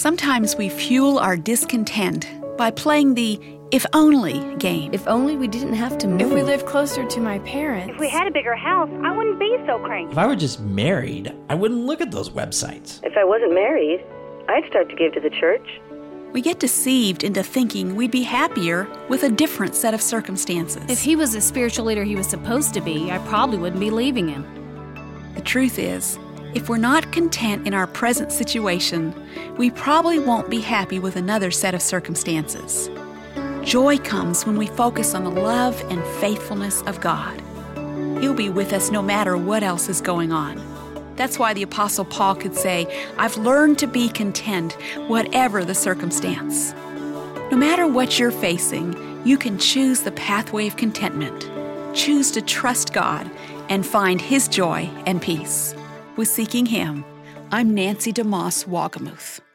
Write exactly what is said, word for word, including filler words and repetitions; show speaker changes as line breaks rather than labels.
Sometimes we fuel our discontent by playing the if only game.
If only we didn't have to move.
If we lived closer to my parents.
If we had a bigger house, I wouldn't be so cranky.
If I were just married, I wouldn't look at those websites.
If I wasn't married, I'd start to give to the church.
We get deceived into thinking we'd be happier with a different set of circumstances.
If he was the spiritual leader he was supposed to be, I probably wouldn't be leaving him.
The truth is, if we're not content in our present situation, we probably won't be happy with another set of circumstances. Joy comes when we focus on the love and faithfulness of God. He'll be with us no matter what else is going on. That's why the Apostle Paul could say, I've learned to be content, whatever the circumstance. No matter what you're facing, you can choose the pathway of contentment. Choose to trust God and find His joy and peace. With Seeking Him, I'm Nancy DeMoss Wagamuth.